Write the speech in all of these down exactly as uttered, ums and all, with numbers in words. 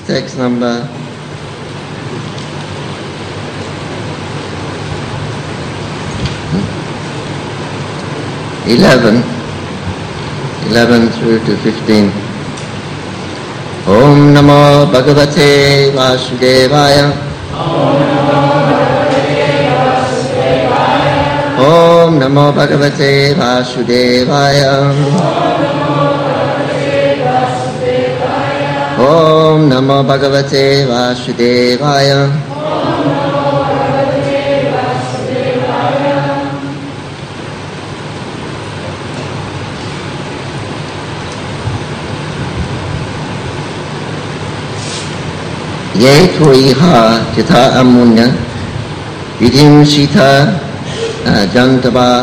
Text number eleven, eleven through to fifteen. Om Namo Bhagavate Vasudevaya. Om Namo Bhagavate Vasudevaya. Om Namo Bhagavate Vasudevaya. Ye Tuiha Tita Amunya Vidim Shita Jantava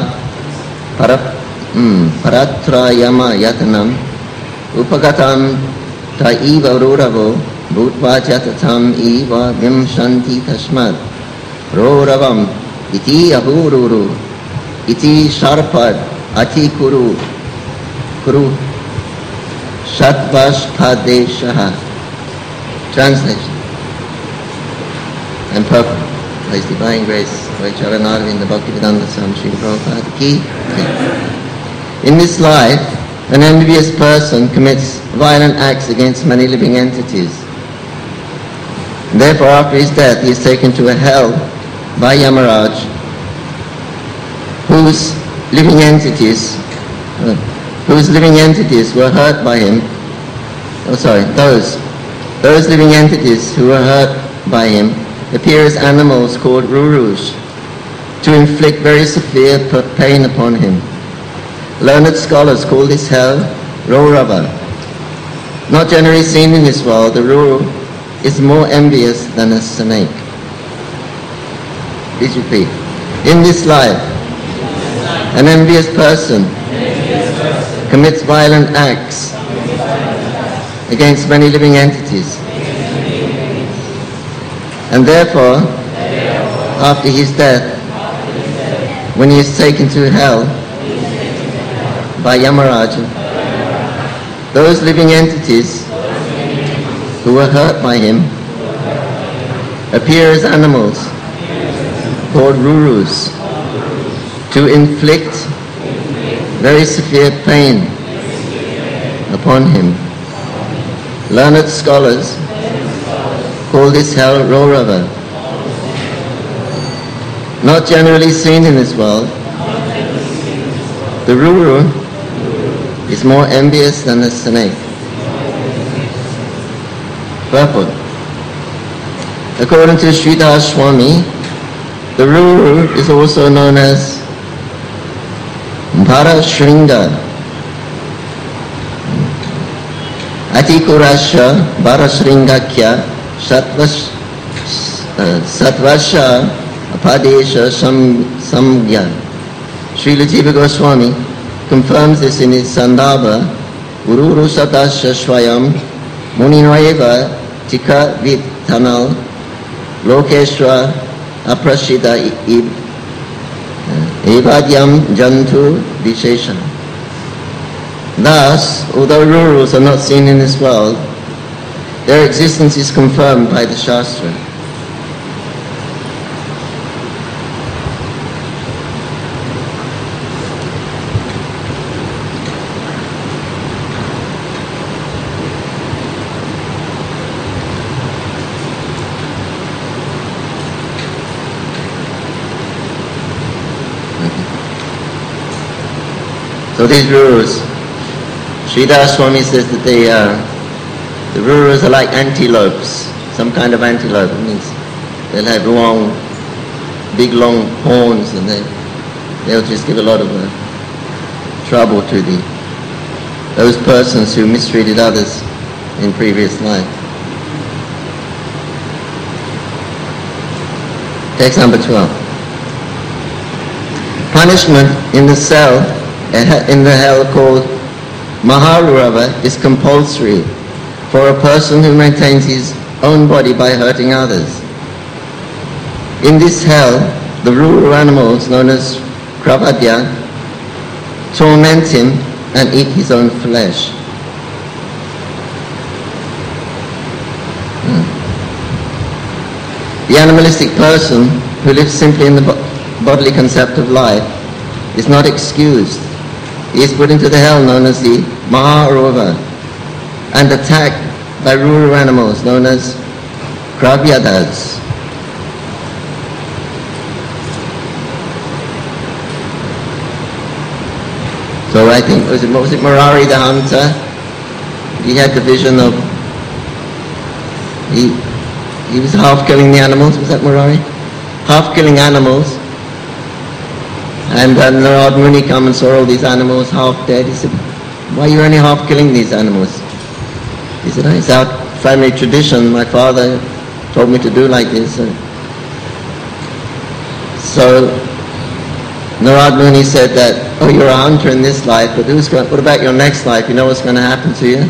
Paratra Yama Yatanam Upagatam Taiva Ruravo Bhutva Jatatam Eva Vimshanti Tasmad Roravam Iti Ahururu Iti Sharpad Ati Kuru Kuru Shatvash Padeshaha. Translation and purport by His Divine Grace by Charanarvinda Bhaktivedanta Swami Srila Prabhupada Ki. In this life, an envious person commits violent acts against many living entities. Therefore, after his death, he is taken to a hell by Yamaraj, whose living entities, uh, whose living entities were hurt by him. Oh, sorry, those. Those living entities who were hurt by him appear as animals called Rurus to inflict very severe pain upon him. Learned scholars call this hell Raurava. Not generally seen in this world, the Ruru is more envious than a snake. Please repeat. In this life, an envious person commits violent acts against many living entities. And therefore, after his death, when he is taken to hell by Yamaraja, those living entities who were hurt by him appear as animals called Rurus to inflict very severe pain upon him. Learned scholars call this hell Raurava. Not generally seen in this world, the Ruru is more envious than a snake. Purport. According to Sridhar Swami, the Ruru is also known as Bharashringa. Atikurasha Bharashringakya Satvasha Apadesha Samgya. Srila Jiva Goswami confirms this in his Sandarbha Ururu Satasha Swayam Muninoeva Tika Vitanal Lokeshwa Aprashita Evadyam Jantu Vishesha. Thus, although Rurus are not seen in this world, their existence is confirmed by the Shastra. So these Rurus, Sridhar Swami says that they are, the Rurus are like antelopes, some kind of antelope. It means they'll have long, big long horns, and they, they'll just give a lot of uh, trouble to the those persons who mistreated others in previous life. Text number twelve. Punishment in the cell, in the hell called Maharurava, is compulsory for a person who maintains his own body by hurting others. In this hell, the rural animals known as Kravadya torment him and eat his own flesh. The animalistic person who lives simply in the bodily concept of life is not excused. He is put into the hell known as the Maharova and attacked by rural animals known as Krabyadas. So I think, was it, what was it, Murari the hunter? He had the vision of, he, he was half killing the animals, was that Murari? Half killing animals. And uh, Narad Muni come and saw all these animals half dead. He said, why are you only half killing these animals? He said, oh, it's our family tradition. My father told me to do like this. So Narad Muni said that, oh, you're a hunter in this life, but who's going, what about your next life? You know what's going to happen to you?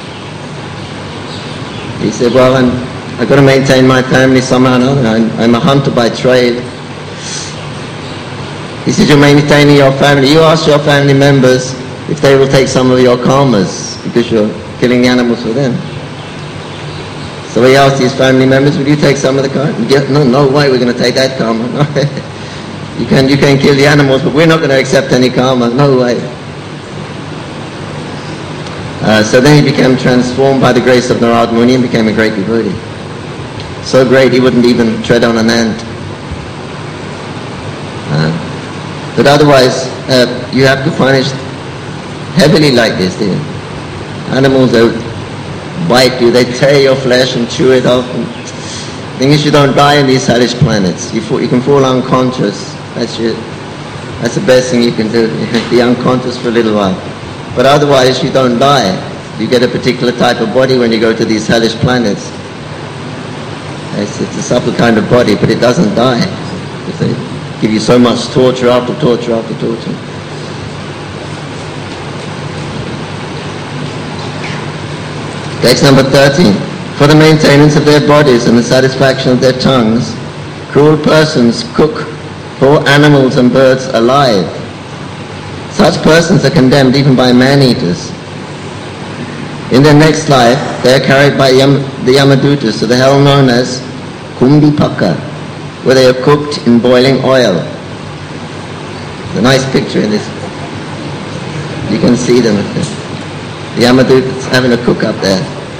He said, well, I'm, I've got to maintain my family somehow or another. I'm, I'm a hunter by trade. He said, you're maintaining your family. You ask your family members if they will take some of your karmas because you're killing the animals for them. So he asked his family members, will you take some of the karma? No, no way, we're going to take that karma. No. you, can, you can kill the animals, but we're not going to accept any karma. No way. Uh, so then he became transformed by the grace of Narad Muni and became a great devotee. So great he wouldn't even tread on an ant. Uh, But otherwise, uh, you have to punish heavily like this. The animals, they bite you, they tear your flesh and chew it off. And the thing is, you don't die in these hellish planets. You, fall, you can fall unconscious. That's your, that's the best thing you can do. You can be unconscious for a little while. But otherwise, you don't die. You get a particular type of body when you go to these hellish planets. It's, it's a subtle kind of body, but it doesn't die. They give you so much torture after torture after torture. Text number thirteen. For the maintenance of their bodies and the satisfaction of their tongues, cruel persons cook poor animals and birds alive. Such persons are condemned even by man-eaters. In their next life, they are carried by Yam, the Yamadutas to the hell known as Kumbhipaka, where they are cooked in boiling oil. There's a nice picture in this. You can see them. The Yamadutas having a cook up there.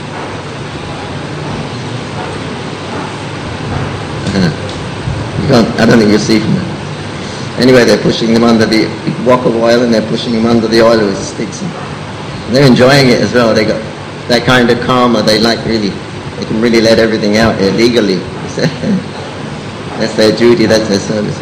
Uh, you can't, I don't think you'll see from that. Anyway, they're pushing them under the wok of oil and they're pushing them under the oil with sticks. And they're enjoying it as well. They got that kind of karma. They like really, they can really let everything out here legally. That's their duty, that's their service.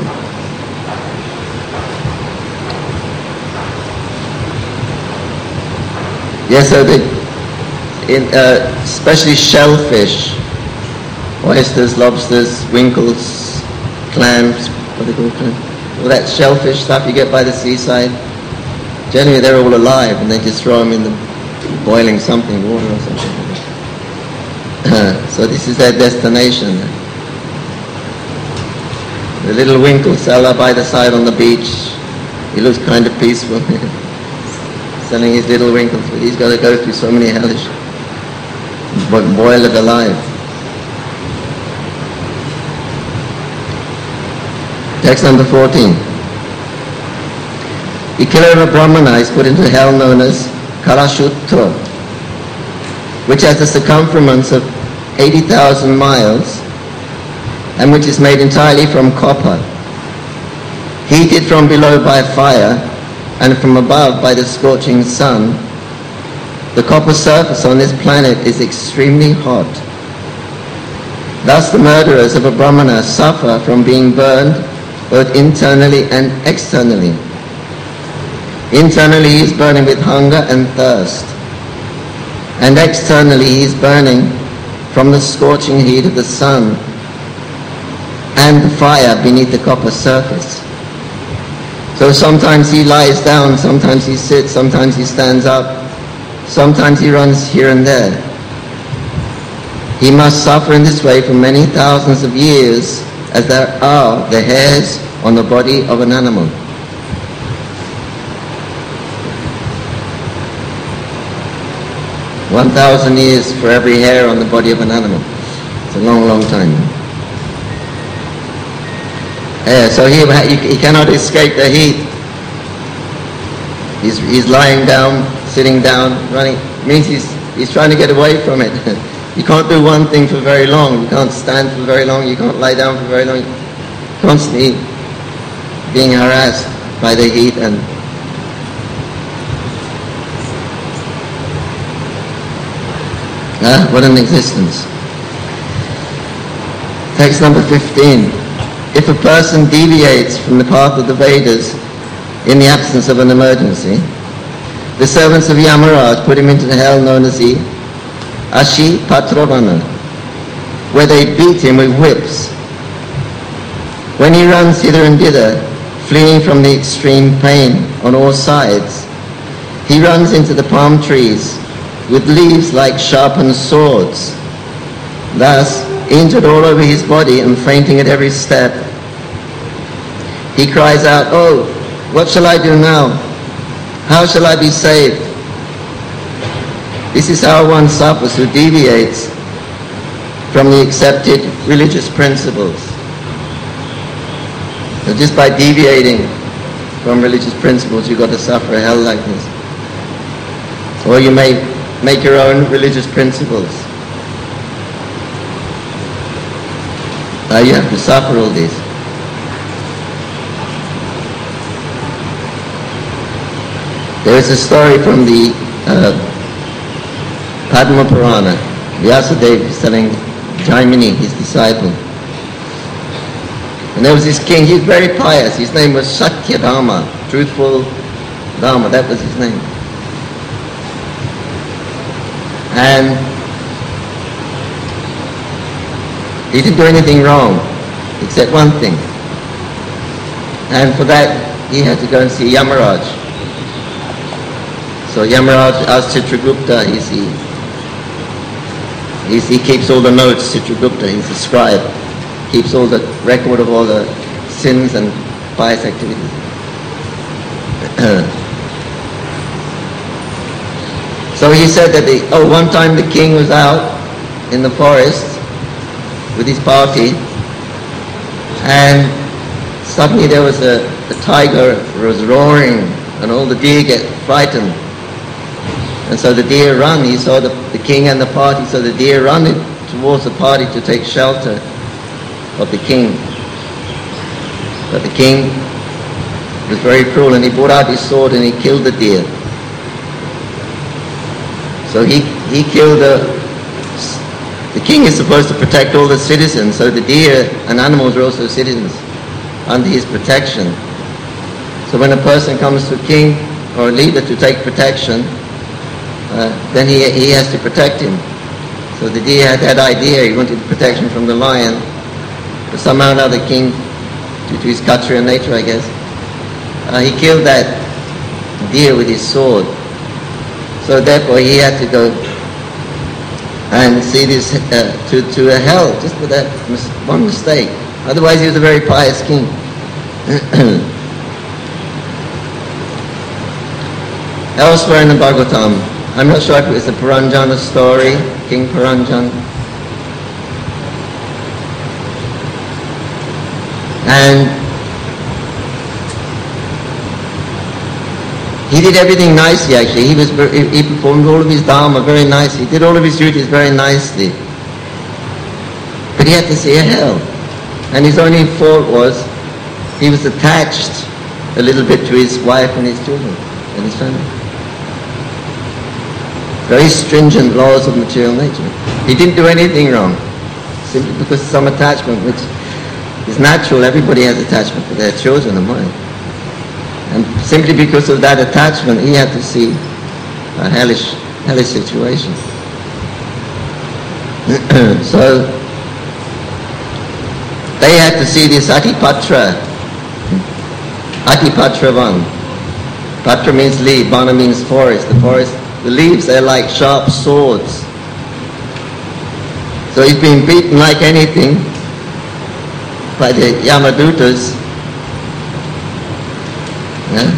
Yes, so they, in, uh, especially shellfish, oysters, lobsters, winkles, clams, what do they call clams? All that shellfish stuff you get by the seaside, generally they're all alive and they just throw them in the boiling something, water or something. So this is their destination. The little winkle seller by the side on the beach, he looks kind of peaceful, selling his little winkles, but he's got to go through so many hellish, but boil it alive. Text number fourteen. The killer of a Brahmana is put into hell known as Kalashutra, which has a circumference of eighty thousand miles and which is made entirely from copper, heated from below by fire and from above by the scorching sun. The copper surface on this planet is extremely hot. Thus the murderers of a Brahmana suffer from being burned both internally and externally. Internally he is burning with hunger and thirst, and externally he is burning from the scorching heat of the sun and the fire beneath the copper surface. So sometimes he lies down, sometimes he sits, sometimes he stands up, sometimes he runs here and there. He must suffer in this way for many thousands of years, as there are the hairs on the body of an animal. One thousand years for every hair on the body of an animal. It's a long, long time. Yeah, so he, he, he cannot escape the heat. He's, he's lying down, sitting down, running. It means he's, he's trying to get away from it. You can't do one thing for very long. You can't stand for very long. You can't lie down for very long. Constantly being harassed by the heat. And ah, what an existence. Text number fifteen. If a person deviates from the path of the Vedas in the absence of an emergency, the servants of Yamaraj put him into the hell known as the Ashi Patravana, where they beat him with whips. When he runs hither and thither, fleeing from the extreme pain on all sides, he runs into the palm trees with leaves like sharpened swords. Thus, injured all over his body and fainting at every step, he cries out, "Oh, what shall I do now? How shall I be saved?" This is how one suffers who deviates from the accepted religious principles. So just by deviating from religious principles, you've got to suffer a hell like this. Or you may make your own religious principles. Now you have to suffer all this. There is a story from the uh, Padma Purana. Vyasadeva is telling Jaimini, his disciple. And there was this king, he was very pious. His name was Satyadharma, truthful Dharma, that was his name. And he didn't do anything wrong, except one thing. And for that, he had to go and see Yamaraj. So Yamaraj asked Chitragupta, he's the, he's, he keeps all the notes, Chitragupta, he's the scribe, keeps all the record of all the sins and pious activities. So he said that, the, oh, one time the king was out in the forest with his party, and suddenly there was a, a tiger was roaring, and all the deer get frightened. And so the deer run, he saw the, the king and the party, so the deer run towards the party to take shelter of the king. But the king was very cruel, and he brought out his sword and he killed the deer. So he, he killed the, the king is supposed to protect all the citizens, so the deer and animals are also citizens under his protection. So when a person comes to a king or a leader to take protection, uh, then he, he has to protect him. So the deer had that idea, he wanted protection from the lion, but somehow or another the king, due to his Kshatriya nature I guess, uh, he killed that deer with his sword. So therefore he had to go and see this uh, to, to a hell just for that mis- one mistake. Otherwise he was a very pious king. Elsewhere in the Bhagavatam, I'm not sure if it was the Puranjana story, King Puranjan. And he did everything nicely actually. He was he performed all of his dharma very nicely. He did all of his duties very nicely. But he had to see a hell. And his only fault was he was attached a little bit to his wife and his children and his family. Very stringent laws of material nature. He didn't do anything wrong, simply because of some attachment, which is natural. Everybody has attachment for their children and wife. And simply because of that attachment, he had to see a hellish, hellish situation. So, they had to see this Atipatra, Atipatravan. Patra means leaf, Vana means forest. The forest, the leaves, they're like sharp swords. So he's been beaten like anything by the Yamadutas. Yeah?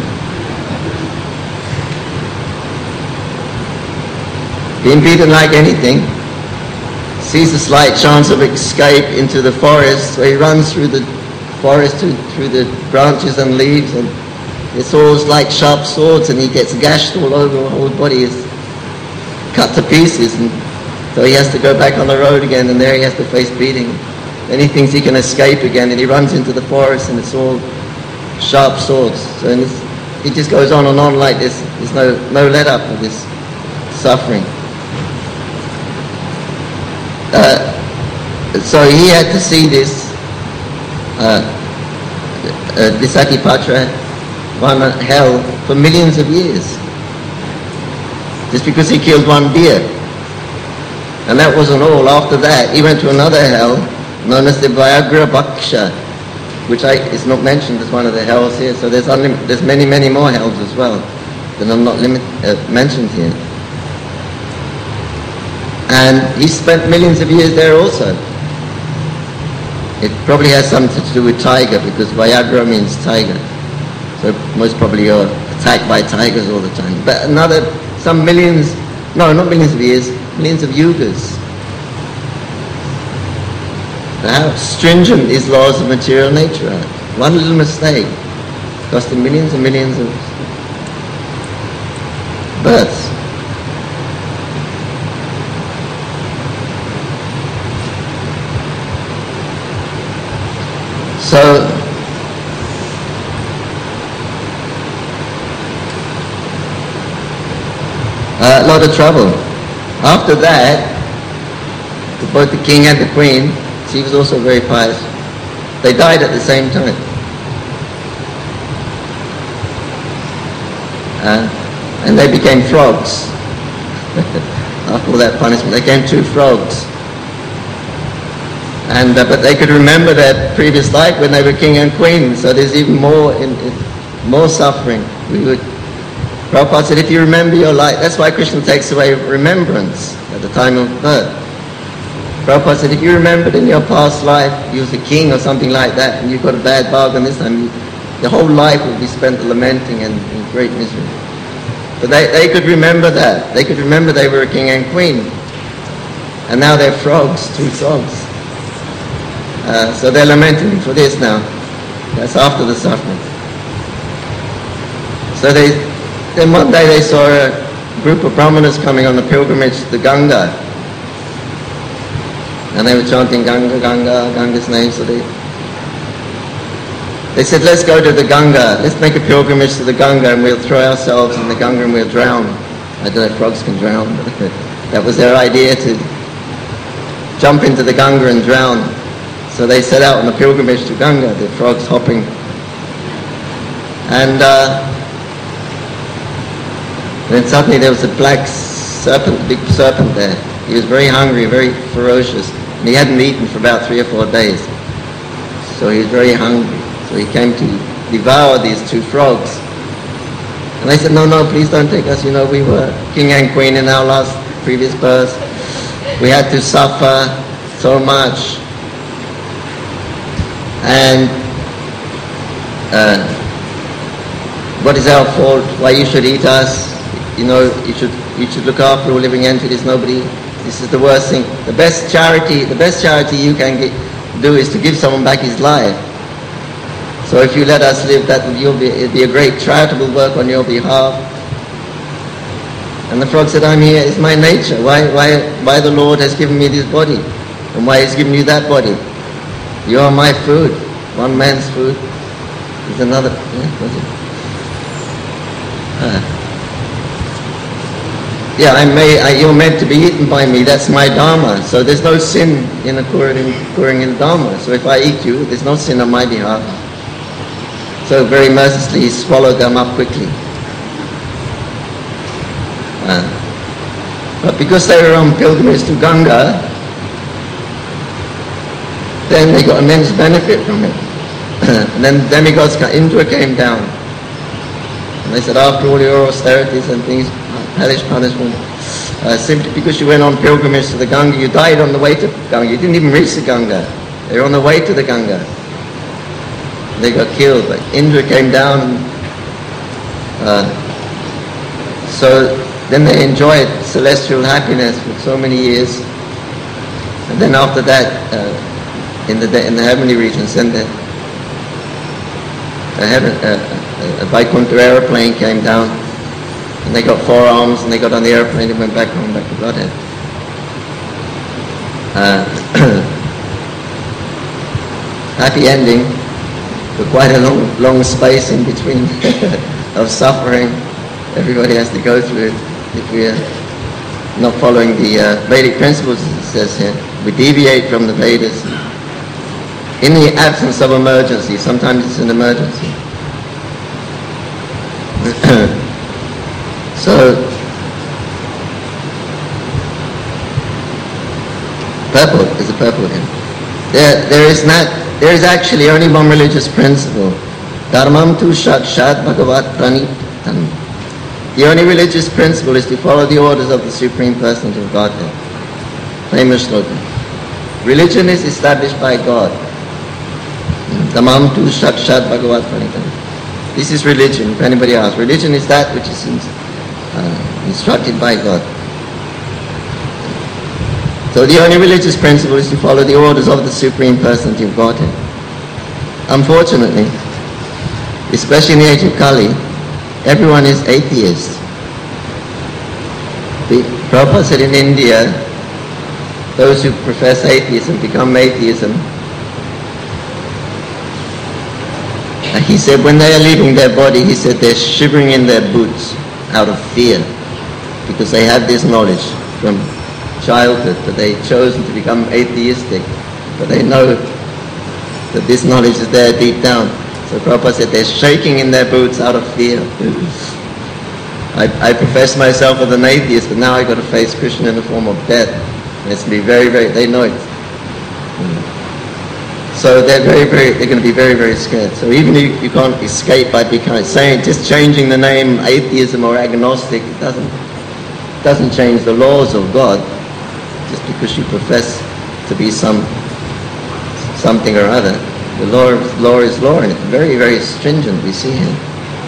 Being beaten like anything, sees a slight chance of escape into the forest, so he runs through the forest through, through the branches and leaves, and it's all like sharp swords, and he gets gashed all over, the whole body is cut to pieces, and so he has to go back on the road again, and there he has to face beating. Then he thinks he can escape again, and he runs into the forest, and it's all sharp swords. So it's, it just goes on and on like this. There's no, no let up of this suffering. Uh, so he had to see this uh, uh, this Satipatra one hell for millions of years, just because he killed one deer. And that wasn't all. After that, he went to another hell known as the Vyagra Bhaksha, which I, is not mentioned as one of the hells here. So there's, unlim- there's many, many more hells as well that are not limit- uh, mentioned here. And he spent millions of years there also. It probably has something to do with tiger, because Vyagra means tiger. So most probably you're attacked by tigers all the time. But another, some millions, no, not millions of years, millions of yugas. How stringent these laws of material nature are. One little mistake costing millions and millions of births. So, a lot of trouble. After that, both the king and the queen, she was also very pious, they died at the same time. Uh, and they became frogs. After all that punishment, they became two frogs. And uh, but they could remember their previous life when they were king and queen. So there's even more in, in more suffering. We would. Prabhupada said, if you remember your life, that's why Krishna takes away remembrance at the time of birth. Prabhupada said, if you remembered in your past life you was a king or something like that, and you got a bad bargain this time, you, your whole life would be spent lamenting and in great misery. But they, they could remember that. They could remember they were a king and queen. And now they're frogs, two frogs. Uh, so they're lamenting for this now. That's after the suffering. So they, then one day they saw a group of brahmanas coming on a pilgrimage to the Ganga. And they were chanting Ganga, Ganga, Ganga's name. So they, they said, let's go to the Ganga. Let's make a pilgrimage to the Ganga, and we'll throw ourselves in the Ganga and we'll drown. I don't know if frogs can drown, but that was their idea, to jump into the Ganga and drown. So they set out on a pilgrimage to Ganga, the frogs hopping. And uh, then suddenly there was a black serpent, big serpent there. He was very hungry, very ferocious. And he hadn't eaten for about three or four days. So he was very hungry. So he came to devour these two frogs. And they said, no, no, please don't take us. You know, we were king and queen in our last previous birth. We had to suffer so much. And uh, what is our fault? Why you should eat us? You know, you should you should look after all living entities. Nobody. This is the worst thing. The best charity, the best charity you can get, do is to give someone back his life. So if you let us live, that you'll be it'll be a great charitable work on your behalf. And the frog said, I'm here. It's my nature. Why why why the Lord has given me this body, and why He's given you that body? You are my food. One man's food is another. Yeah, was it? Uh, yeah I may. I, you're meant to be eaten by me. That's my dharma. So there's no sin in according according in dharma. So if I eat you, there's no sin on my behalf. So very mercilessly, he swallowed them up quickly. Uh, but because they were on pilgrimage to Ganga, then they got immense benefit from it. And then demigods, Indra came down. And they said, after all your austerities and things, hellish punishment, uh, simply because you went on pilgrimage to the Ganga, you died on the way to Ganga. You didn't even reach the Ganga. They were on the way to the Ganga. They got killed. But Indra came down. And, uh, so then they enjoyed celestial happiness for so many years. And then after that, uh, in the in the heavenly regions, then the a, heaven, a, a Vaikuntha aeroplane came down, and they got four arms, and they got on the aeroplane and went back home, back to Godhead. Uh, happy ending, but quite a long, long space in between of suffering. Everybody has to go through it if we are not following the uh, Vedic principles, as it says here. We deviate from the Vedas. In the absence of emergency, sometimes it's an emergency. So, purport is a purport here. There, there is not, there is actually only one religious principle. Dharmam tu sakshat bhagavat pranitam. The only religious principle is to follow the orders of the Supreme Person of Godhead. Famous slogan. Religion is established by God. Dhamam tu sakshat bhagavat pranitam. This is religion, if anybody asks. Religion is that which is uh, instructed by God. So the only religious principle is to follow the orders of the Supreme Personality of Godhead. Unfortunately, especially in the age of Kali, everyone is atheist. The Prabhupada said in India, those who profess atheism become atheism. And he said when they are leaving their body, he said they're shivering in their boots out of fear, because they had this knowledge from childhood, but they've chosen to become atheistic, but they know that this knowledge is there deep down. So Prabhupada said they're shaking in their boots out of fear. I, I profess myself as an atheist, but now I've got to face Krishna in the form of death. And it's going to be very, very, they know it. So they're very, very, they're going to be very, very scared. So even if you, you can't escape by becoming, saying, just changing the name atheism or agnostic, it doesn't, doesn't change the laws of God, just because you profess to be some, something or other. The law, law is law, and it's very, very stringent, we see here.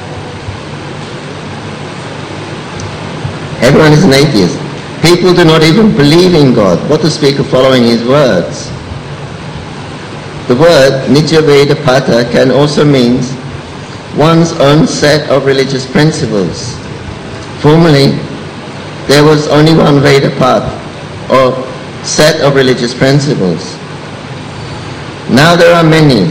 Everyone is an atheist. People do not even believe in God, what to speak of following his words. The word Nitya Veda Pata can also mean one's own set of religious principles. Formerly, there was only one Veda path, or set of religious principles. Now there are many.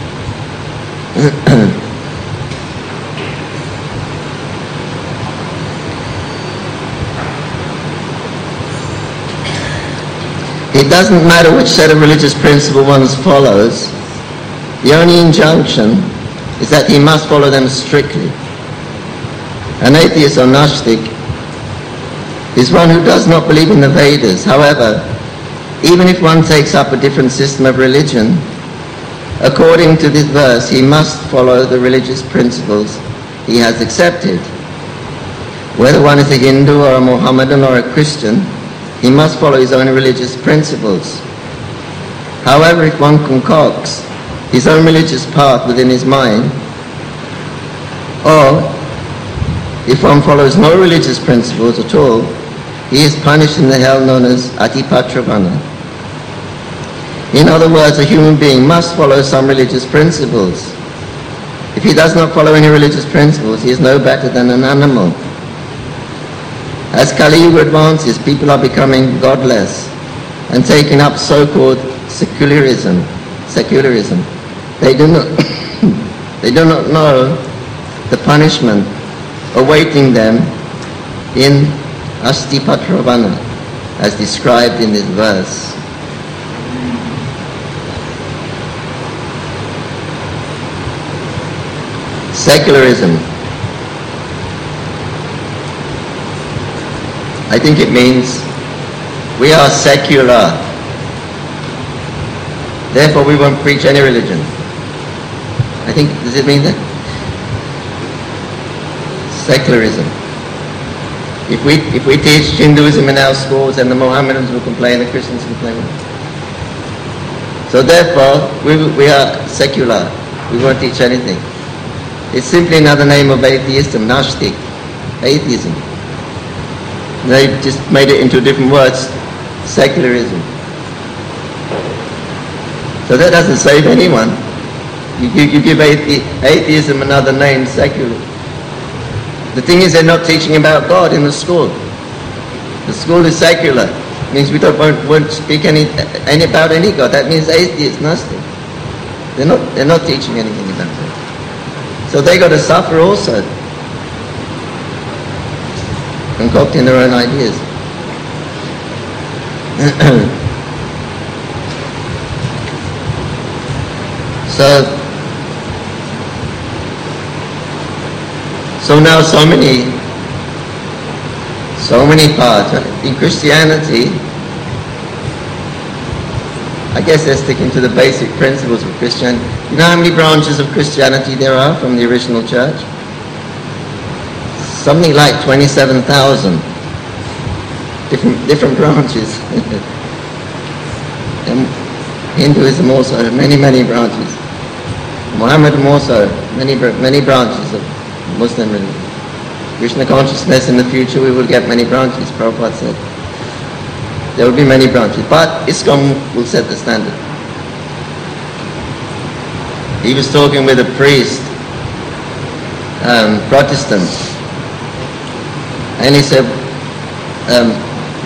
It doesn't matter which set of religious principle one follows. The only injunction is that he must follow them strictly. An atheist or Gnostic is one who does not believe in the Vedas. However, even if one takes up a different system of religion, according to this verse, he must follow the religious principles he has accepted. Whether one is a Hindu or a Mohammedan or a Christian, he must follow his own religious principles. However, if one concocts his own religious path within his mind, or if one follows no religious principles at all, he is punished in the hell known as Atipatravana. In other words, a human being must follow some religious principles. If he does not follow any religious principles, he is no better than an animal. As Kali Yuga advances, people are becoming godless and taking up so-called secularism. Secularism. They do not, they do not know the punishment awaiting them in Astipatravana, as described in this verse. Secularism. I think it means we are secular. Therefore we won't preach any religion. I think, does it mean that? Secularism. If we if we teach Hinduism in our schools, then the Mohammedans will complain, the Christians will complain. So therefore, we we are secular. We won't teach anything. It's simply another name of atheism, Gnostic, atheism. They just made it into different words, secularism. So that doesn't save anyone. You, you, you give athe- atheism another name, secular. The thing is, they're not teaching about God in the school. The school is secular. It means we don't won't, won't speak any, any about any God. That means atheist, Gnostic. They're not they're not teaching anything about it. So they got to suffer also, concocting their own ideas. so so now so many so many parts in Christianity. I guess they're sticking to the basic principles of Christianity. You know how many branches of Christianity there are from the original church? Something like twenty-seven thousand different different branches. And Hinduism also, many many branches. Mohammedan also, many many branches of Muslim religion. Krishna consciousness, in the future we will get many branches, Prabhupada said. There will be many branches, but ISKCON will set the standard. He was talking with a priest, um, Protestant, and he said, um,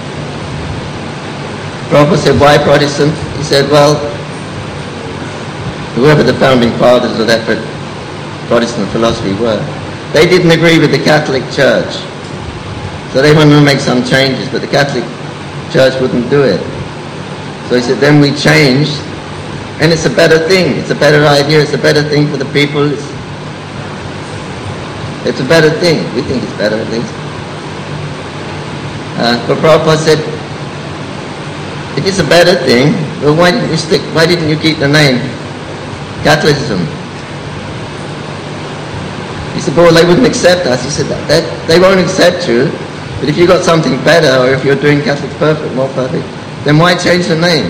Prabhupada said, why Protestant? He said, well, whoever the founding fathers of that Protestant philosophy were, they didn't agree with the Catholic Church. So they wanted to make some changes, but the Catholic Church wouldn't do it. So he said, then we changed, and it's a better thing. It's a better idea. It's a better thing for the people. It's, it's a better thing. We think it's better, at least. Uh, but Prabhupada said, if it's a better thing, well, why didn't you stick? Why didn't you keep the name Catholicism? He said, well, they wouldn't accept us. He said, that, that they won't accept you, but if you've got something better, or if you're doing Catholic perfect, more perfect, then why change the name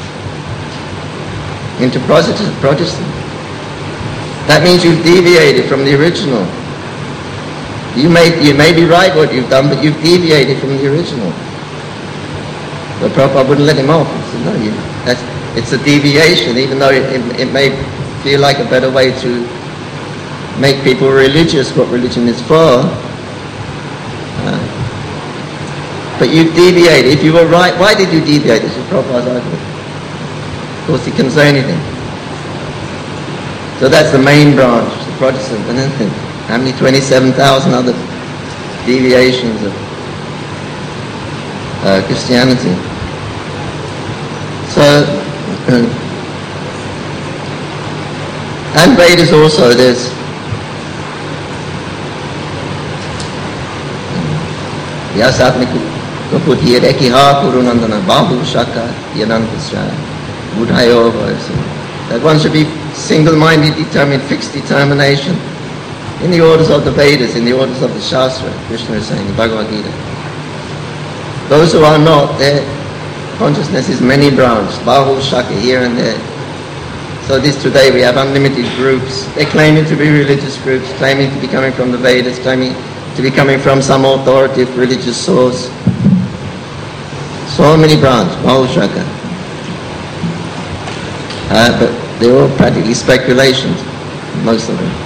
into Protestant? Protestant? That means you've deviated from the original. You may, you may be right what you've done, but you've deviated from the original. But Prabhupada wouldn't let him off. He said, no, you, that's, it's a deviation, even though it, it, it may feel like a better way to make people religious, what religion is for. Uh, but you've deviated. If you were right, why did you deviate? This is Prabhupada's argument. Of course, he couldn't say anything. So that's the main branch, the Protestant. And then how many twenty-seven thousand other deviations of uh, Christianity. So, uh, and Vedas also, there's Vyasatmiku Kaputiya Rekiha Purunandana Bahu Shaka Yanantasya Buddhayova. That one should be single-minded, determined, fixed determination in the orders of the Vedas, in the orders of the Shastra. Krishna is saying in Bhagavad Gita. Those who are not, their consciousness is many branched, Bahu Shaka, here and there. So this today we have unlimited groups. They're claiming to be religious groups, claiming to be coming from the Vedas, claiming to be coming from some authoritative religious source. So many branches, Bahu Shaka. Uh, but they're all practically speculations, most of them.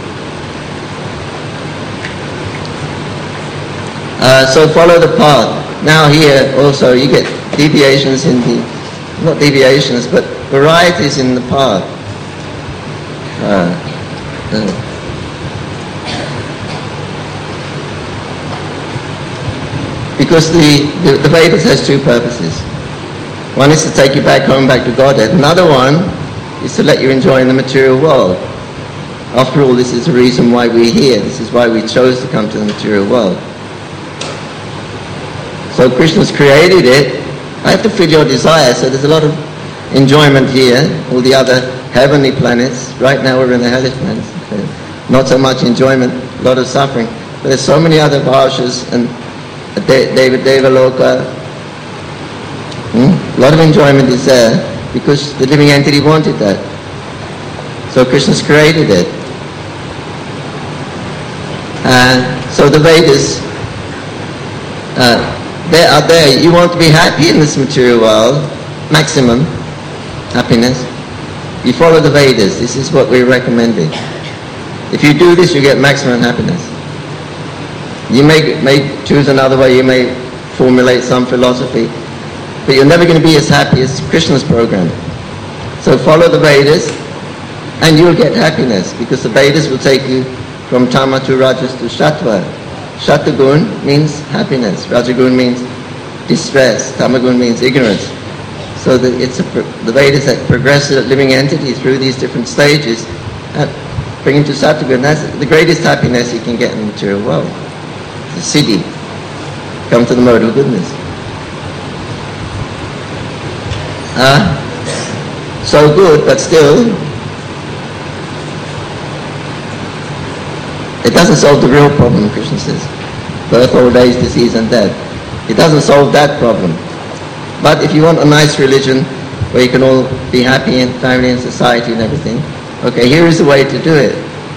Uh, so follow the path. Now here also you get deviations in the, not deviations, but varieties in the path. Uh, uh, because the, the, the Vedas has two purposes. One is to take you back home, back to Godhead. Another one is to let you enjoy in the material world. After all, this is the reason why we're here. This is why we chose to come to the material world. So Krishna's created it. I have to fill your desire, so there's a lot of enjoyment here. All the other heavenly planets. Right now we're in the hellish planets. Okay. Not so much enjoyment, a lot of suffering. But there's so many other bharshas and Deva Devaloka. Hmm? A lot of enjoyment is there because the living entity wanted that. So Krishna's created it. Uh, so the Vedas, uh, they are there. You want to be happy in this material world, maximum happiness. You follow the Vedas. This is what we're recommending. If you do this, you get maximum happiness. You may, may choose another way, you may formulate some philosophy, but you're never going to be as happy as Krishna's program. So follow the Vedas, and you'll get happiness, because the Vedas will take you from Tama to Rajas to Sattva. Sattvagun means happiness, Rajagun means distress, Tamagun means ignorance. So that it's a, the Vedas that progress a living entity through these different stages and bring him to Sattvagun. That's the greatest happiness you can get in the material world. The siddhi, come to the mode of goodness. Ah, uh, so good, but still, it doesn't solve the real problem, Krishna says. Birth, old age, disease and death. It doesn't solve that problem. But if you want a nice religion where you can all be happy in family and society and everything, okay, here is the way to do it.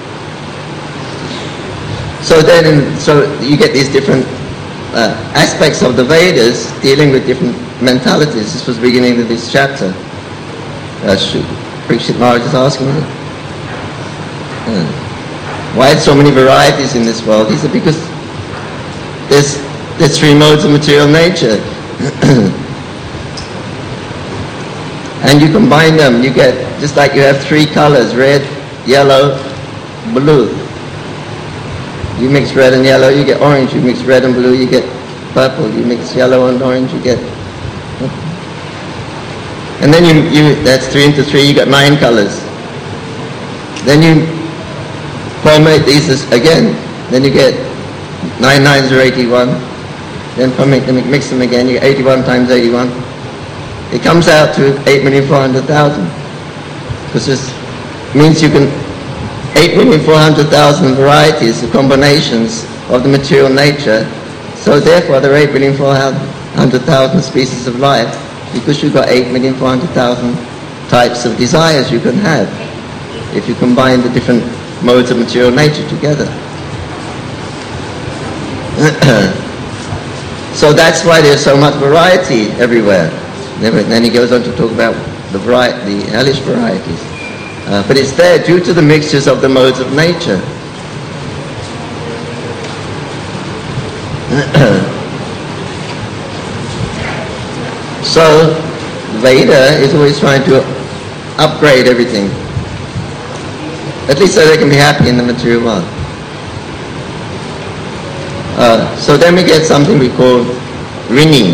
So then, in, so you get these different uh, aspects of the Vedas dealing with different mentalities. This was the beginning of this chapter. Uh, Parikshit Maharaj is asking me, uh, why are so many varieties in this world? He said, because there's, there's three modes of material nature. And you combine them, you get, just like you have three colors, red, yellow, blue. You mix red and yellow, you get orange. You mix red and blue, you get purple. You mix yellow and orange, you get... And then you, you that's three into three, you got nine colors. Then you formulate these again, then you get nine nines are eighty-one. Then formulate them, mix them again, you get eighty-one times eighty-one. It comes out to eight million four hundred thousand. Because this means you can, eight million four hundred thousand varieties, the combinations of the material nature. So therefore there are eight million four hundred thousand species of life, because you've got eight million four hundred thousand types of desires you can have if you combine the different modes of material nature together. So that's why there's so much variety everywhere. Then he goes on to talk about the variety, the hellish varieties. Uh, but it's there due to the mixtures of the modes of nature. So Veda is always trying to upgrade everything, at least so they can be happy in the material world. Uh, so then we get something we call Rini.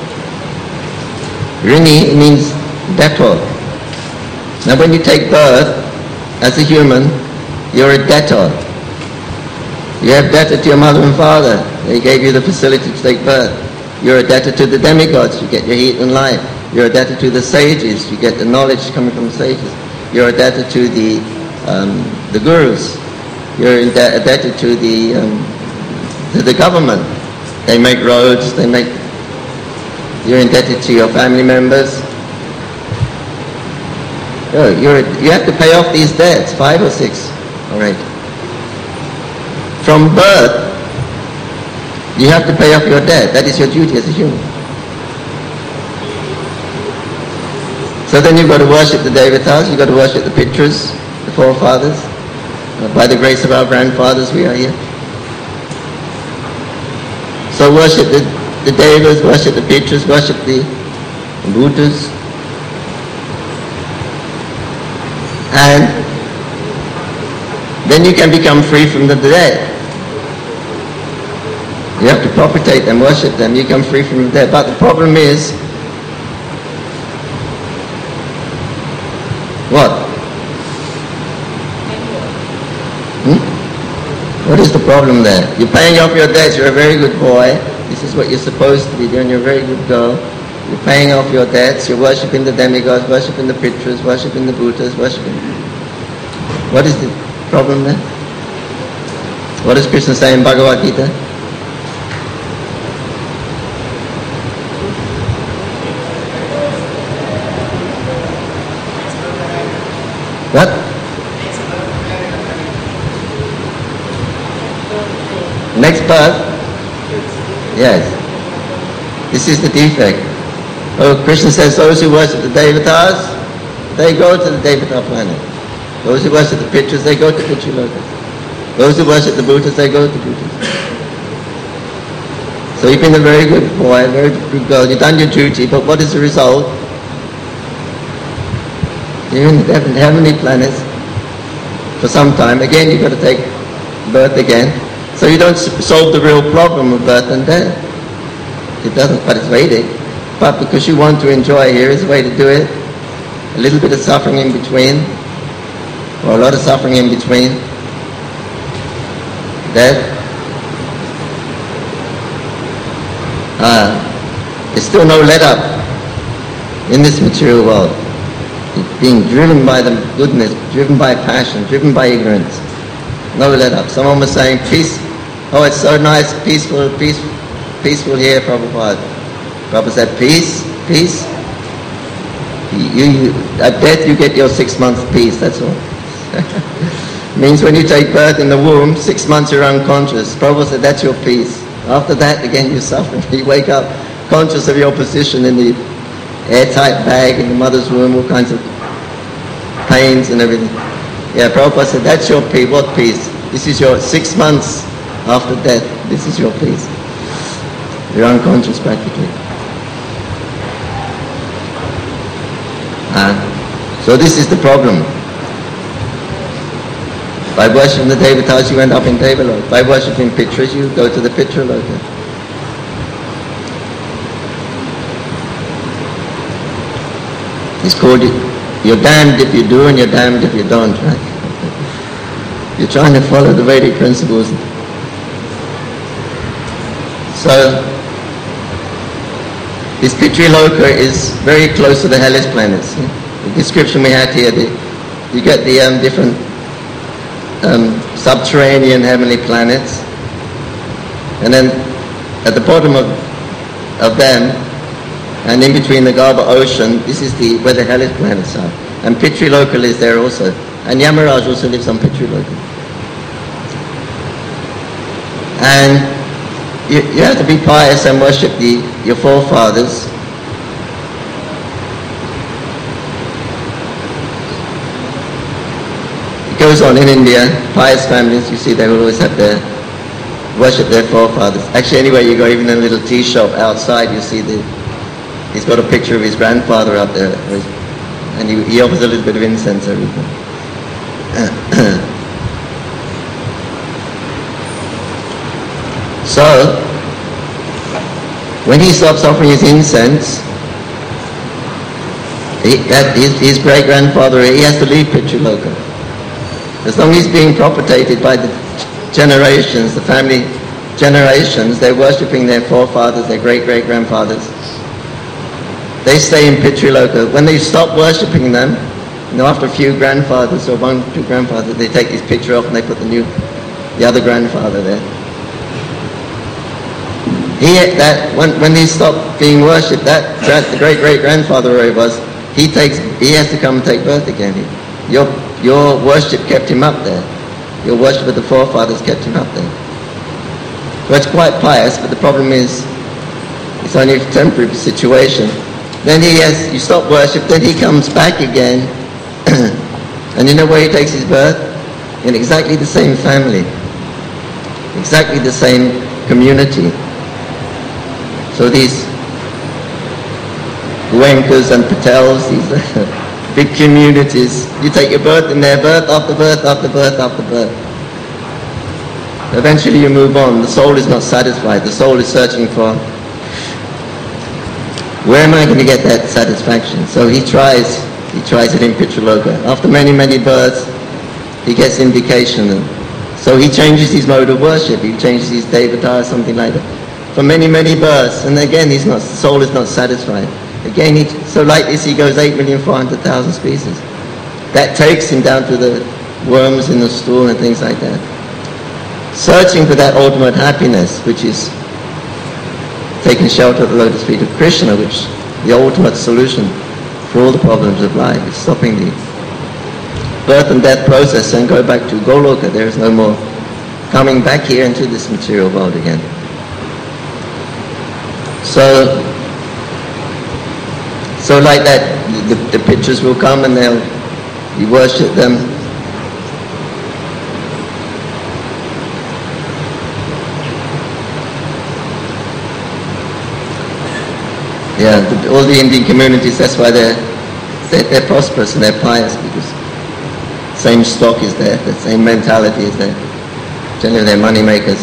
Rini means debtor. Now when you take birth as a human, you're a debtor. You have debtor to your mother and father. They gave you the facility to take birth. You're a debtor to the demigods. You get your heat and light. You're a debtor to the sages. You get the knowledge coming from the sages. You're a debtor to the um, the gurus. You're indebted to the um, to the government. They make roads. They make. You're indebted to your family members. Oh, you're, you have to pay off these debts, five or six, all right. From birth, you have to pay off your debt. That is your duty as a human. So then you've got to worship the devatas, you've got to worship the pitras, the forefathers. By the grace of our grandfathers, we are here. So worship the, the devas, worship the pitras, worship the Buddhas. And then you can become free from the debt. You have to propitiate them, worship them, you become free from the debt. But the problem is, what? Hmm? What is the problem there? You're paying off your debts, you're a very good boy. This is what you're supposed to be doing, you're a very good girl. You're paying off your debts, you're worshipping the demigods, worshipping the pitras, worshipping the Buddhas, worshipping... What is the problem there? What does Krishna say in Bhagavad Gita? What? Next birth? Yes. This is the defect. Oh, Krishna says those who worship the devatas, they go to the Devata planet. Those who worship the pictures, they go to Pitraloka. Those who worship the Buddhas, they go to Buddhas. So you've been a very good boy, a very good girl, you've done your duty, but what is the result? You're in the heavenly planets for some time. Again, you've got to take birth again. So you don't solve the real problem of birth and death. It doesn't, but it's Vedic. But because you want to enjoy, here is a way to do it. A little bit of suffering in between, or a lot of suffering in between. Death. Uh, there's still no let up in this material world. It's being driven by the goodness, driven by passion, driven by ignorance. No let up. Someone was saying, peace, oh, it's so nice, peaceful, peace, peaceful here, Prabhupada. Prabhupada said, peace, peace. You, you, at death you get your six months peace, that's all. Means when you take birth in the womb, six months you're unconscious. Prabhupada said, that's your peace. After that, again, you suffer. You wake up conscious of your position in the airtight bag in the mother's womb, all kinds of pains and everything. Yeah, Prabhupada said, that's your peace. What peace? This is your six months after death. This is your peace. You're unconscious practically. Uh, so this is the problem. By worshipping the Devatas, you end up in Devaloka. By worshipping Pitras, you go to the Pitraloka. It's called, you're damned if you do and you're damned if you don't, right? You're trying to follow the Vedic principles. So, this Pitraloka is very close to the hellish planets. The description we had here, the, you get the um, different Um, subterranean heavenly planets, and then at the bottom of of them, and in between the Garbha ocean, this is the where the hellish planets are. And Pitraloka is there also, and Yamaraj also lives on Pitraloka. And you, you have to be pious and worship the your forefathers. Goes on in India, pious families, you see they will always have their, worship their forefathers. Actually, anywhere you go, even in a little tea shop outside, you see the, he's got a picture of his grandfather up there, and he, he offers a little bit of incense every time. So, when he stops offering his incense, he, that, his, his great-grandfather, he has to leave Pitraloka. As long as he's being propagated by the generations, the family generations, they're worshipping their forefathers, their great-great-grandfathers. They stay in Pitraloka. When they stop worshipping them, you know, after a few grandfathers or one, two grandfathers, they take his picture off and they put the new, the other grandfather there. He, that, when, when he stopped being worshipped, that the great-great-grandfather, where he was, he takes, he has to come and take birth again. He, your, your worship kept him up there. Your worship of the forefathers kept him up there. So it's quite pious, but the problem is, it's only a temporary situation. Then he has, you stop worship, then he comes back again, and you know where he takes his birth? In exactly the same family, exactly the same community. So these Goenkas and Patels, these big communities, you take your birth in there, birth after birth after birth after birth. Eventually you move on. The soul is not satisfied. The soul is searching for, where am I going to get that satisfaction? So he tries, he tries it in Pitraloka. After many, many births, he gets indication. And so he changes his mode of worship. He changes his devata or something like that. For many, many births. And again, he's not, the soul is not satisfied. Again, he, so like this, he goes eight million four hundred thousand species. That takes him down to the worms in the stool and things like that. Searching for that ultimate happiness, which is taking shelter at the lotus feet of Krishna, which is the ultimate solution for all the problems of life, is stopping the birth and death process and go back to Goloka. There is no more coming back here into this material world again. So, so like that, the, the pictures will come and they'll, you worship them. Yeah, the, all the Indian communities, that's why they're, they're, they're prosperous and they're pious, because same stock is there, the same mentality is there. Generally they're money makers.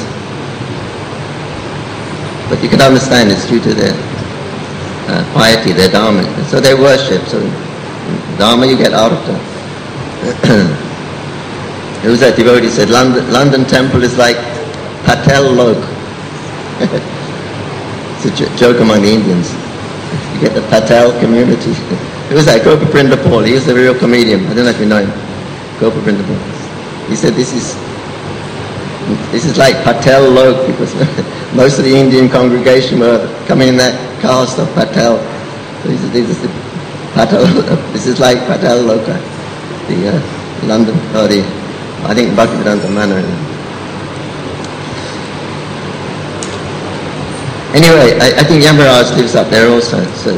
But you can understand it's due to their uh, piety, their dharma. So they worship, so dharma you get out of that. There was that devotee said, London, London temple is like Patel Lok. It's a j- joke among the Indians. You get the Patel community. It was like Gopaprinda Paul, he was a real comedian. I don't know if you know him. Gopaprinda Paul. He said this is this is like Patel Lok, because most of the Indian congregation were coming in that caste of Patel. So he said, this is the Patel, this is like Patel Loka, the uh, London, or the, I think Bhaktivedanta Manor. Anyway, I, I think Yamaraj lives up there also, so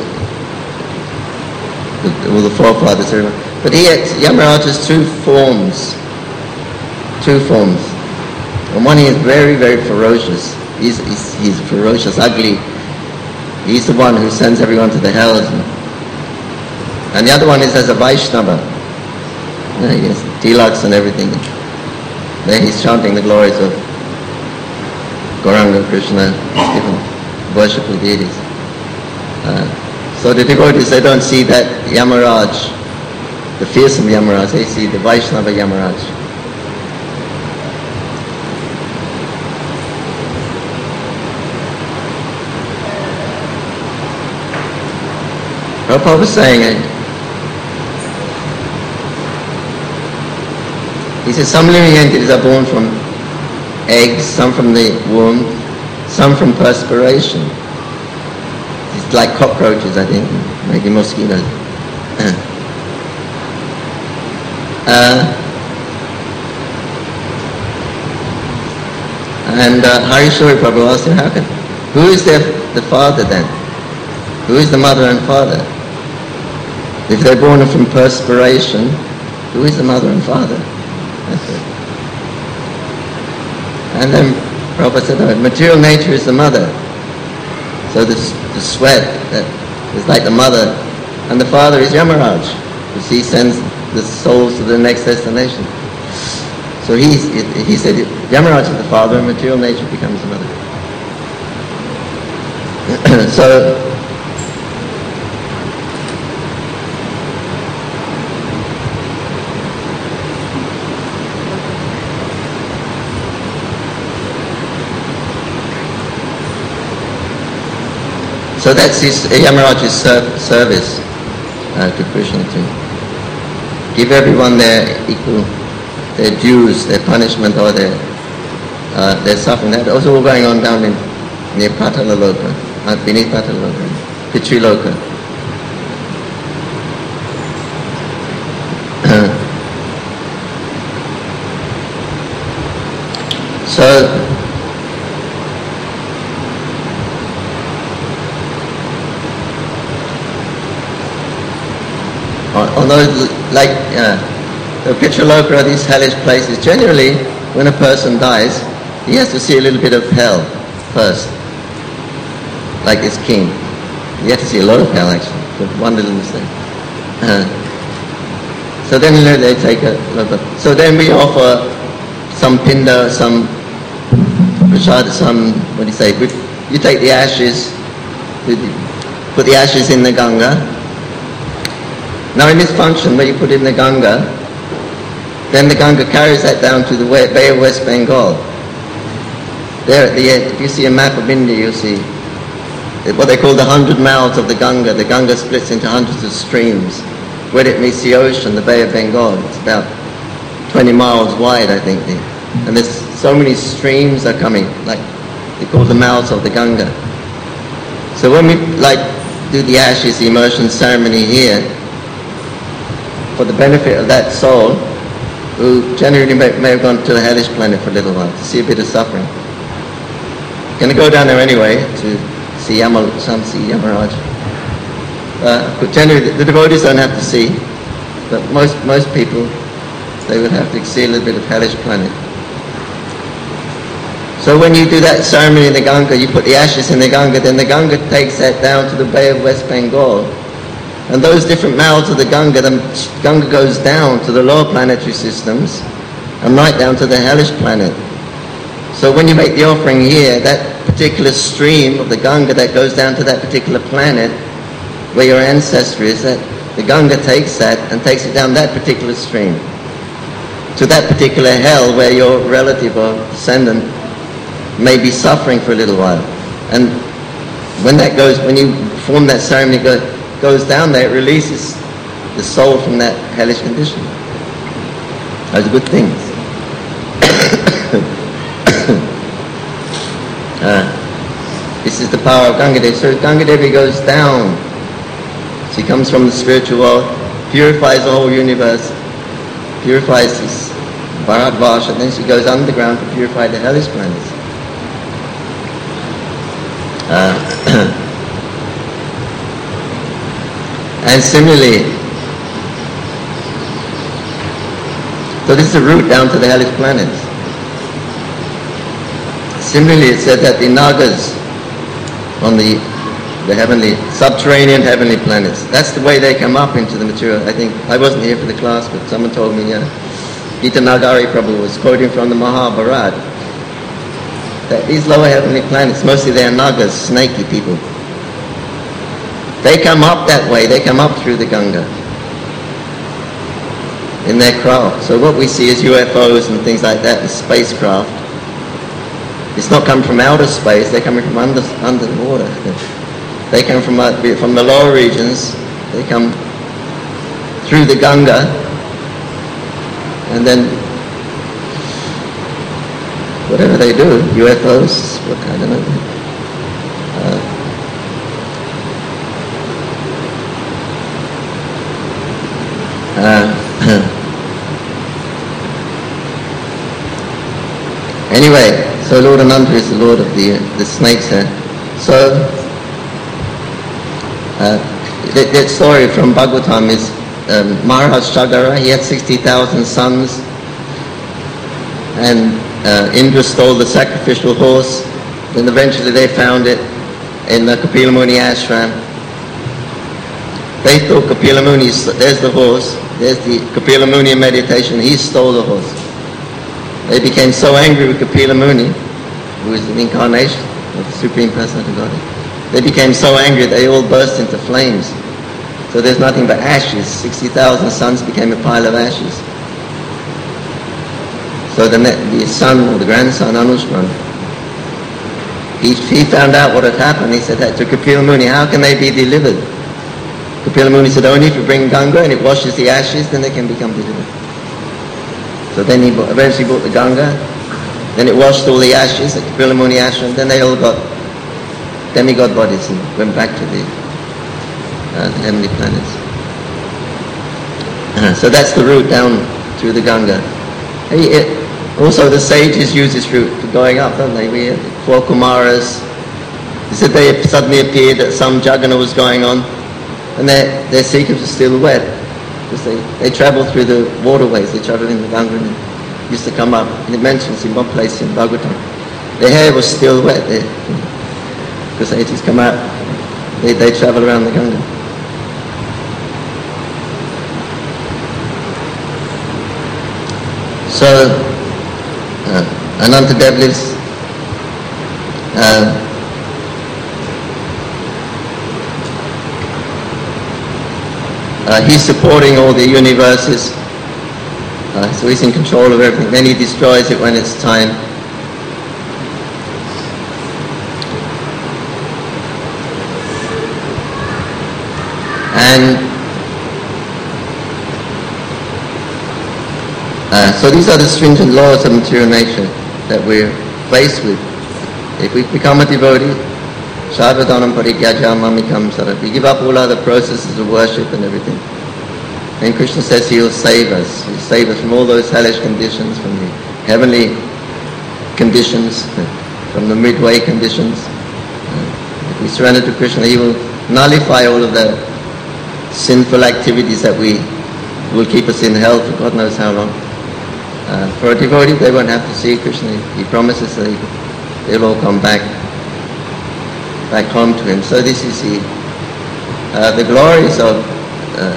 the, all the forefathers, everyone. But he, Yamaraj has two forms, two forms. And one, he is very, very ferocious. He's, he's, he's ferocious, ugly. He's the one who sends everyone to the hells. And, and the other one is as a Vaishnava. You know, he has tilaks and everything. There he's chanting the glories of Gauranga, Krishna, different worshipful deities. Uh, so the devotees, they don't see that Yamaraj, the fearsome Yamaraj, they see the Vaishnava Yamaraj. Prabhupada was saying it. He says some living entities are born from eggs, some from the womb, some from perspiration. It's like cockroaches, I think, maybe mosquitoes. uh, and uh, Harishori Prabhu asked him, how can, who is their, the father then? Who is the mother and father? If they're born from perspiration, who is the mother and father? And then Prabhupada said, no, material nature is the mother. So the, the sweat that is like the mother, and the father is Yamaraj, because he sends the souls to the next destination. So he, he said, Yamaraj is the father and material nature becomes the mother. So, So that's his, Yamaraj's ser- service uh, to Krishna, to give everyone their equal, their dues, their punishment or their uh, their suffering. That was all going on down in near Patalaloka, uh, beneath Patalaloka, Pitriloka. So although, like uh, the Pitraloka or these hellish places, generally when a person dies, he has to see a little bit of hell first, like this king. He had to see a lot of hell actually, for one little mistake. Uh, so then you know, they take a lot of, so then we offer some pinda, some prasad, some, what do you say, you take the ashes, put the ashes in the Ganga. Now in this function where you put in the Ganga, then the Ganga carries that down to the Bay of West Bengal. There at the end, if you see a map of India, you'll see what they call the hundred mouths of the Ganga. The Ganga splits into hundreds of streams. Where it meets the ocean, the Bay of Bengal, it's about twenty miles wide, I think. And there's so many streams are coming, like they call the mouths of the Ganga. So when we like do the ashes, the immersion ceremony here, for the benefit of that soul, who generally may, may have gone to a hellish planet for a little while, to see a bit of suffering. Going to go down there anyway to see Yamal, some see Yamaraj. Uh, generally, the, the devotees don't have to see, but most most people, they would have to see a little bit of hellish planet. So when you do that ceremony in the Ganga, you put the ashes in the Ganga, then the Ganga takes that down to the Bay of West Bengal. And those different mouths of the Ganga, the Ganga goes down to the lower planetary systems and right down to the hellish planet. So when you make the offering here, that particular stream of the Ganga that goes down to that particular planet where your ancestor is, that the Ganga takes that and takes it down that particular stream to that particular hell where your relative or descendant may be suffering for a little while. And when that goes, when you perform that ceremony, go, goes down there, it releases the soul from that hellish condition. Those are good things. uh, this is the power of Ganga Devi. So Ganga Devi goes down. She comes from the spiritual world, purifies the whole universe, purifies this Bharatvarsha, and then she goes underground to purify the hellish planets. Uh, and similarly, so this is the route down to the hellish planets. Similarly, it said that the Nagas on the the heavenly, subterranean heavenly planets, that's the way they come up into the material. I think, I wasn't here for the class, but someone told me, uh, Gita Nagari Prabhu was quoting from the Mahabharata, that these lower heavenly planets, mostly they are Nagas, snaky people. They come up that way, they come up through the Ganga in their craft. So what we see is U F Os and things like that, and spacecraft. It's not coming from outer space, they're coming from under, under the water. They come from, uh, from the lower regions, they come through the Ganga, and then whatever they do, U F Os, what, I don't know. Uh, uh, anyway, so Lord Ananta is the Lord of the, uh, the snakes here. So, uh, that, that story from Bhagavatam is um, Maharaj Chagara, he had sixty thousand sons, and Uh, Indra stole the sacrificial horse. Then eventually they found it in the Kapila Muni ashram. They thought Kapila Muni, there's the horse, there's the Kapila Muni in meditation, he stole the horse. They became so angry with Kapila Muni, who is an incarnation of the Supreme Personality of Godhead. They became so angry they all burst into flames. So there's nothing but ashes. sixty thousand sons became a pile of ashes. So the, the son or the grandson, Anushman, he, he found out what had happened. He said that to Kapila Muni, how can they be delivered? Kapila Muni said, only if you bring Ganga and it washes the ashes, then they can become delivered. So then he bought, eventually brought the Ganga, then it washed all the ashes at Kapila Muni ashram, then they all got demigod bodies and went back to the, uh, the heavenly planets. Uh, so that's the route down through the Ganga. He, it, also the sages use this route for going up, don't they? We had four Kumaras. They said they suddenly appeared that some Jagana was going on, and their, their seekers were still wet, because they, they travelled through the waterways, they travelled in the Ganga, and it used to come up. And it mentions in one place in Bhagavatam, their hair was still wet there, because they just come out, they, they travel around the Ganga. So, uh, Anantadev lives, uh, uh, he's supporting all the universes, uh, so he's in control of everything. Then he destroys it when it's time. And Uh, so these are the stringent laws of material nature that we're faced with. If we become a devotee, Sarvadhanam Parityajya Mamikam Sarat, we give up all other processes of worship and everything. And Krishna says He'll save us. He'll save us from all those hellish conditions, from the heavenly conditions, from the midway conditions. Uh, if we surrender to Krishna, He will nullify all of the sinful activities that we will keep us in hell for God knows how long. Uh, for a devotee, they won't have to see Krishna. He promises that they'll all come back, back home to him. So this is the uh, the glories of uh,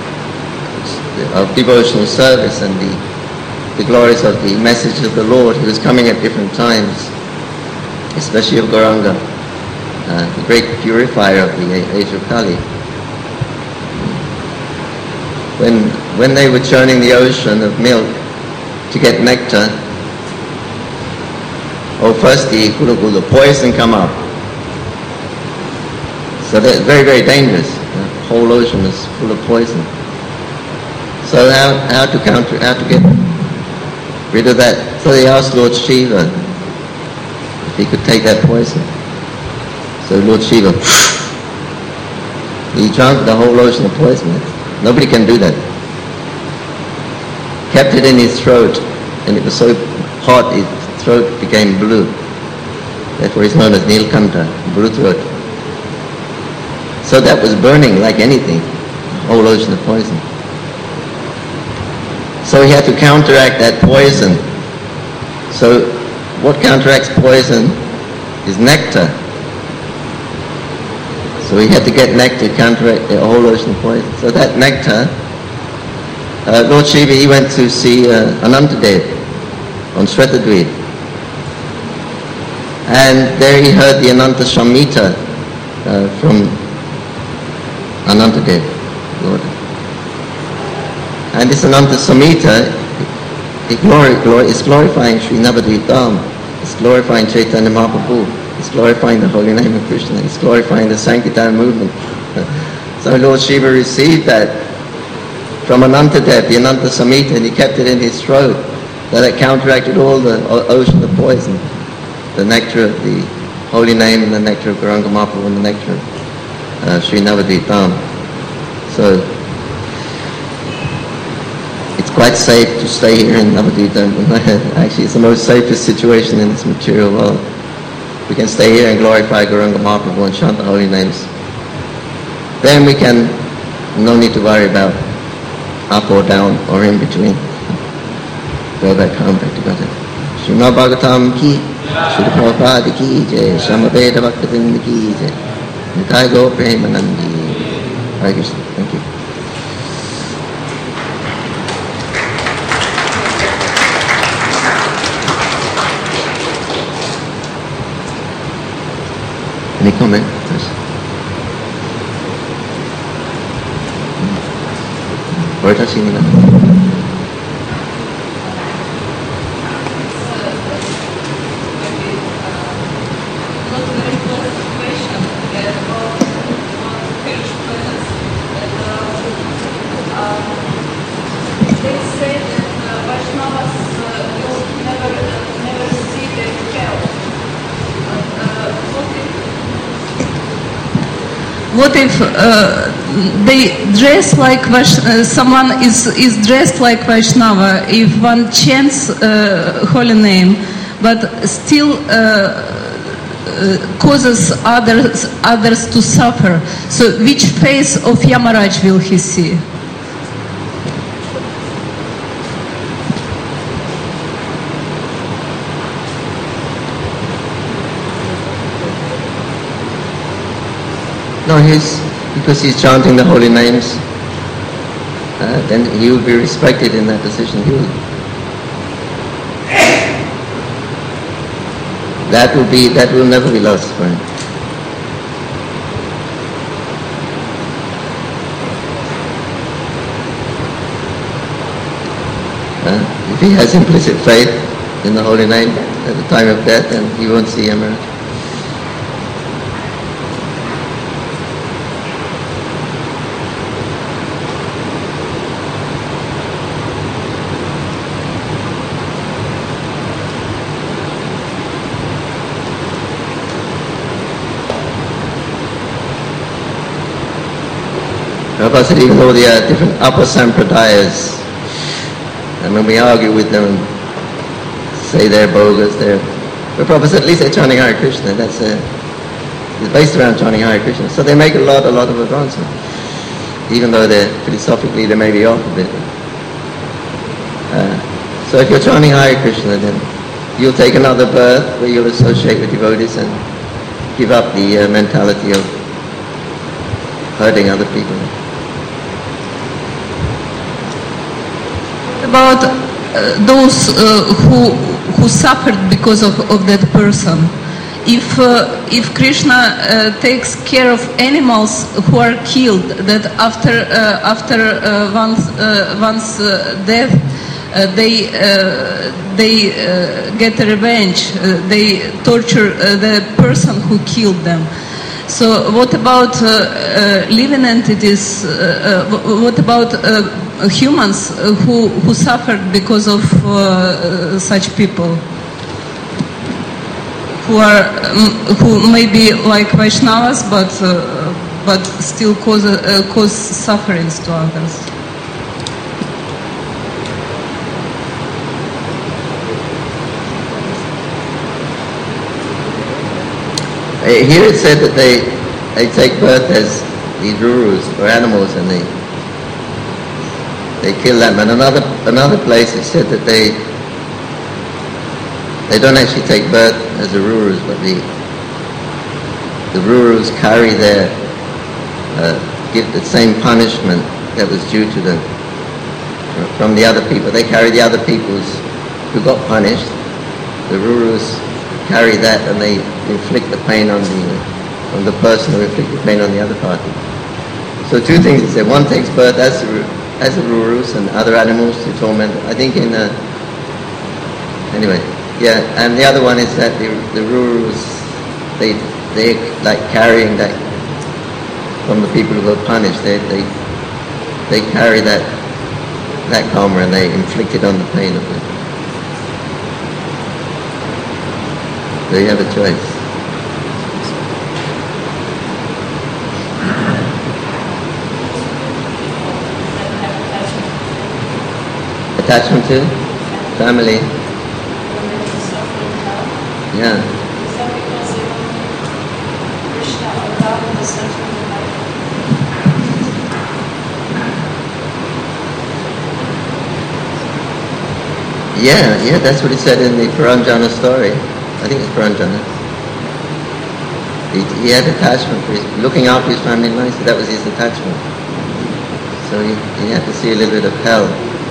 of devotional service and the the glories of the message of the Lord, who is coming at different times, especially of Gauranga, uh, the great purifier of the age of Kali. When when they were churning the ocean of milk to get nectar, oh, first the gula gula poison come up. So that's very, very dangerous. The whole ocean is full of poison. So how, how to counter, how to get rid of that? So they asked Lord Shiva if he could take that poison. So Lord Shiva, he drank the whole ocean of poison. Nobody can do that. Kept it in his throat, and it was so hot his throat became blue. Therefore he's known as Nilkanta, blue throat. So that was burning like anything, a whole ocean of poison. So he had to counteract that poison. So what counteracts poison is nectar. So he had to get nectar to counteract the whole ocean of poison. So that nectar, uh, Lord Shiva, he went to see uh, Anantadev on Shvetadweep. And there he heard the Ananta Samhita uh, from Anantadev, Lord. And this Ananta Samhita, it glori- glori- is glorifying Sri Navadvip Dham, it's glorifying Chaitanya Mahaprabhu, it's glorifying the holy name of Krishna, it's glorifying the Sankirtan movement. So Lord Shiva received that from Anantadev, the Ananta Samhita, and he kept it in his throat. That it counteracted all the ocean of poison, the nectar of the holy name, and the nectar of Gauranga Mahaprabhu, and the nectar of uh, Sri Navadvip Dham. So it's quite safe to stay here in Navadvip Dham. Actually, it's the most safest situation in this material world. We can stay here and glorify Gauranga Mahaprabhu and chant the holy names. Then we can, no need to worry about up or down or in between. Go back home, back to God. Srimad Bhagavatam ki, Srila Prabhupada ki jai, Samaveda Bhaktivinoda ki jai, Nitai Gaur Premanandi. Hare Krishna. Thank you. Any comment? Yes. Varta Sinina. What if uh, they dress like Vash- uh, someone is, is dressed like Vaishnava, if one chants uh, holy name, but still uh, uh, causes others others to suffer? So which face of Yamaraj will he see? No, he's, because he's chanting the holy names, uh, then he will be respected in that position. He will, that will be, that will never be lost for him. Uh, if he has implicit faith in the holy name at the time of death, then he won't see Yamaraj. Prabhupada said even though there are different upper sampradayas, and when we argue with them and say they're bogus, they're... But Prabhupada said at least they're chanting Hare Krishna, that's a... It's based around chanting Hare Krishna. So they make a lot, a lot of advancement. even though they're philosophically they may be off a bit. Uh, so if you're chanting Hare Krishna, then you'll take another birth where you'll associate with devotees and give up the uh, mentality of hurting other people. About uh, those uh, who who suffered because of, of that person. If uh, if Krishna uh, takes care of animals who are killed, that after uh, after uh, one's uh, one's uh, death, uh, they uh, they uh, get revenge. Uh, they torture uh, the person who killed them. So what about uh, uh, living entities? Uh, uh, what about uh, humans who who suffered because of uh, such people? Who are um, who may be like Vaishnavas, but uh, but still cause uh, cause sufferings to others. Here it said that they they take birth as these rurus or animals, and they they kill them. And another another place it said that they. They don't actually take birth as the rurus, but the the rurus carry their uh, give the same punishment that was due to them from the other people. They carry the other people's who got punished. The rurus carry that, and they inflict the pain on the on the person who inflicted pain on the other party. So two things. It said one takes birth as the, as the rurus and other animals to torment. I think in uh, anyway. Yeah, and the other one is that the the rurus, they they like carrying that from the people who were punished. They they they carry that that karma and they inflict it on the pain of it. So you have a choice. Attachment to family. Yeah. Yeah, yeah, that's what he said in the Puranjana story. I think it's Puranjana. He, he had attachment for his, looking after his family nicely. That was his attachment. So he, he had to see a little bit of hell.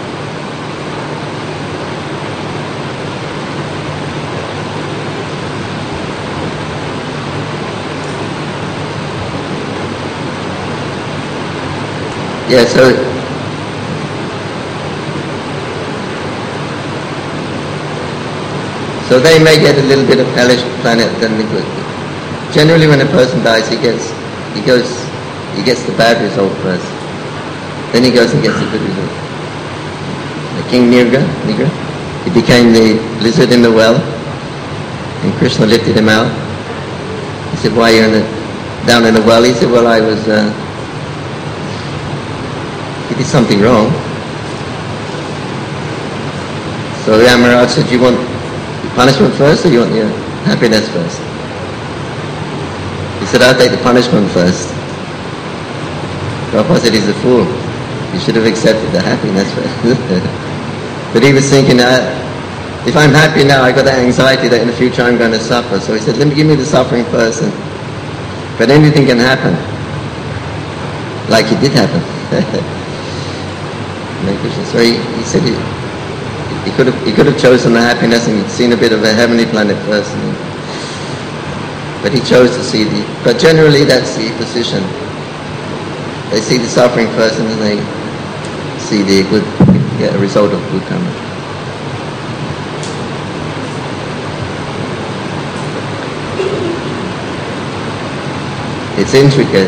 Yeah, so so they may get a little bit of hellish planet than the good. Generally, when a person dies, he gets he goes he gets the bad result first. Then he goes and gets the good result. The King Nirga, Nigra, he became the lizard in the well, and Krishna lifted him out. He said, "Why are you in the, down in the well?" He said, "Well, I was." Uh, He did something wrong. So Yamaraj said, "You want the punishment first, or you want your happiness first?" He said, "I'll take the punishment first." Prabhupada said, "He's a fool. You should have accepted the happiness first." But he was thinking, uh, if I'm happy now, I got that anxiety that in the future I'm going to suffer. So he said, "Let me give me the suffering first, and, but anything can happen." Like it did happen. So he, he said he, he could have he could have chosen the happiness and seen a bit of a heavenly planet first, and, but he chose to see the. But generally, that's the position. They see the suffering first, and then they see the good, get a result of good karma. It's intricate.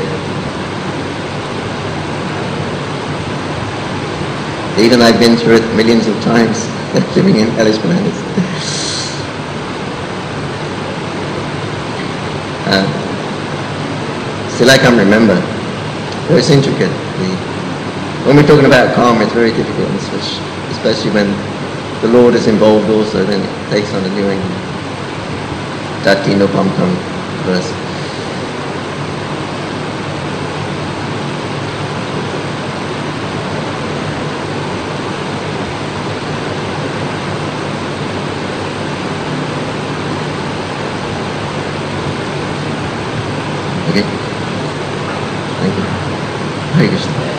Even I've been through it millions of times, living in hellish planets. uh, still I can't remember. But it's intricate. The, when we're talking about karma, it's very difficult, especially, especially when the Lord is involved also, then it takes on a new angle. Dati no pamkam verse. Okay? Thank you. Hare Krishna.